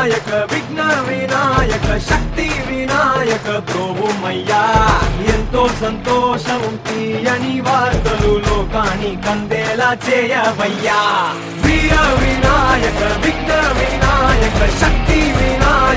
వినాయక విఘ్న వినాయక శక్తి వినాయక ప్రోభుమయ్యా ఎంతో సంతోషం తీయని వార్తలు లోకాన్ని కందేలా చేయవయ్యా వీర వినాయక విఘ్న వినాయక శక్తి వినాయక